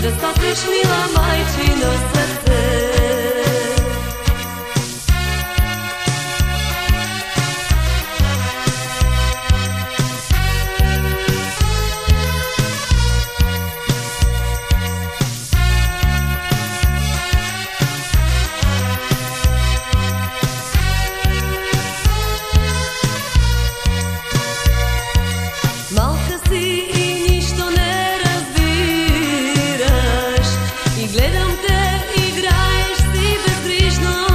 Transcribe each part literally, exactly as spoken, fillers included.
да стопиш, мила майчино сърце. Малка си и нищо не разбираш, и гледам те, играеш си безгрижно.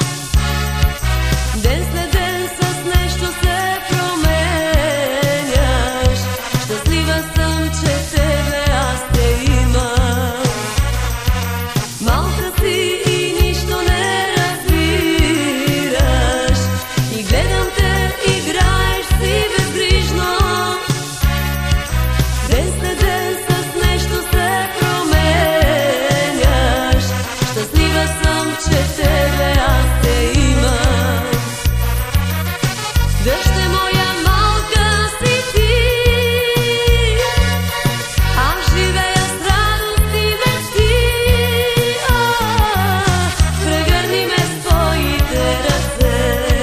Ден след ден с нещо се променяш. Щастлива съм, че тебе аз те имам. Малка си и нищо не разбираш, и гледам те, играеш си безгрижно. Ден след ден с нещо се променяш. Щастлива съм, че тебе аз те имам. Дъще моя малка си ти, аз живея с радост и мечти. Прегърни ме с твоите ръце,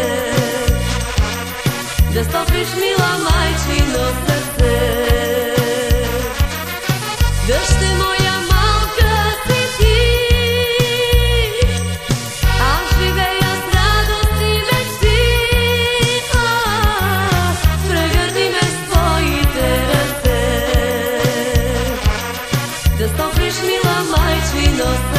да стопиш, мила майчино сърце. Дъще моя малка си ти, аз живея с радост и мечти. Прегърни ме с твоите ръце, да стопиш, мила майчино сърце.